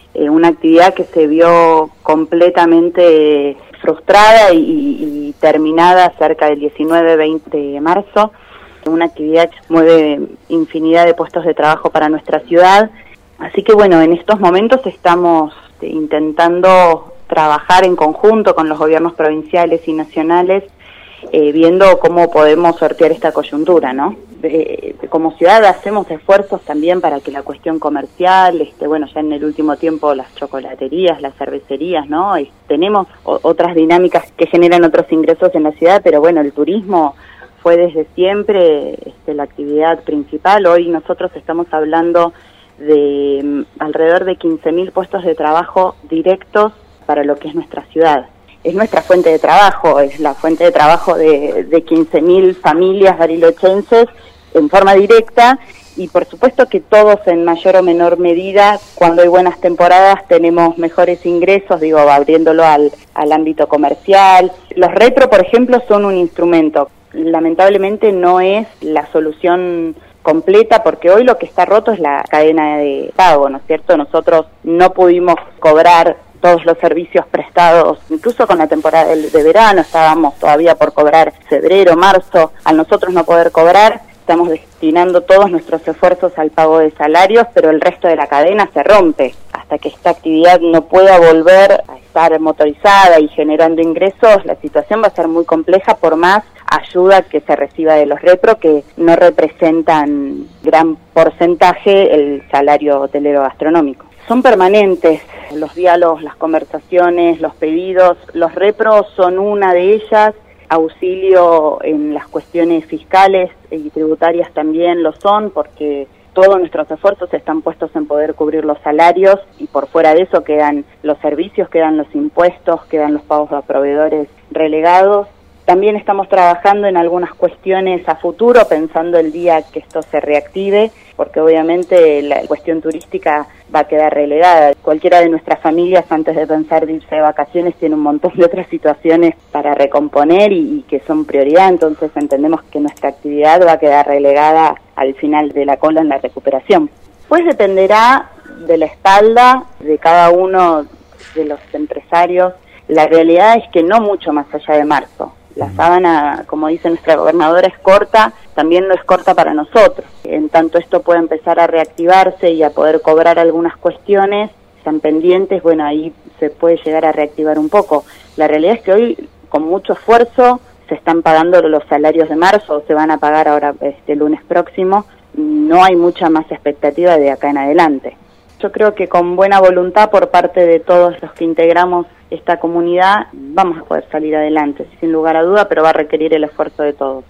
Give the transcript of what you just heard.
una actividad que se vio completamente frustrada y terminada cerca del 19-20 de marzo. Una actividad que mueve infinidad de puestos de trabajo para nuestra ciudad. Así que bueno, en estos momentos estamos intentando trabajar en conjunto con los gobiernos provinciales y nacionales, viendo cómo podemos sortear esta coyuntura, ¿no? Como ciudad hacemos esfuerzos también para que la cuestión comercial, bueno, ya en el último tiempo las chocolaterías, las cervecerías, ¿no? Tenemos otras dinámicas que generan otros ingresos en la ciudad, pero bueno, el turismo fue desde siempre la actividad principal. Hoy nosotros estamos hablando de alrededor de 15.000 puestos de trabajo directos para lo que es nuestra ciudad. Es nuestra fuente de trabajo, es la fuente de trabajo de 15.000 familias barilochenses en forma directa, y por supuesto que todos en mayor o menor medida, cuando hay buenas temporadas, tenemos mejores ingresos, abriéndolo al ámbito comercial. Los retro, por ejemplo, son un instrumento. Lamentablemente no es la solución completa, porque hoy lo que está roto es la cadena de pago, ¿no es cierto? Nosotros no pudimos cobrar todos los servicios prestados, incluso con la temporada de verano, estábamos todavía por cobrar febrero, marzo. Al nosotros no poder cobrar, estamos destinando todos nuestros esfuerzos al pago de salarios, pero el resto de la cadena se rompe. Hasta que esta actividad no pueda volver a estar motorizada y generando ingresos, la situación va a ser muy compleja, por más ayuda que se reciba de los retro, que no representan gran porcentaje el salario hotelero gastronómico. Son permanentes los diálogos, las conversaciones, los pedidos. Los repros son una de ellas. Auxilio en las cuestiones fiscales y tributarias también lo son, porque todos nuestros esfuerzos están puestos en poder cubrir los salarios, y por fuera de eso quedan los servicios, quedan los impuestos, quedan los pagos a proveedores relegados. También estamos trabajando en algunas cuestiones a futuro, pensando el día que esto se reactive, porque obviamente la cuestión turística va a quedar relegada. Cualquiera de nuestras familias, antes de pensar de irse de vacaciones, tiene un montón de otras situaciones para recomponer y que son prioridad, entonces entendemos que nuestra actividad va a quedar relegada al final de la cola en la recuperación. Pues dependerá de la espalda de cada uno de los empresarios. La realidad es que no mucho más allá de marzo. La sábana, como dice nuestra gobernadora, es corta, también lo es corta para nosotros. En tanto esto puede empezar a reactivarse y a poder cobrar algunas cuestiones, están pendientes, bueno, ahí se puede llegar a reactivar un poco. La realidad es que hoy, con mucho esfuerzo, se están pagando los salarios de marzo, se van a pagar ahora este lunes próximo. No hay mucha más expectativa de acá en adelante. Yo creo que con buena voluntad por parte de todos los que integramos esta comunidad vamos a poder salir adelante, sin lugar a duda, pero va a requerir el esfuerzo de todos.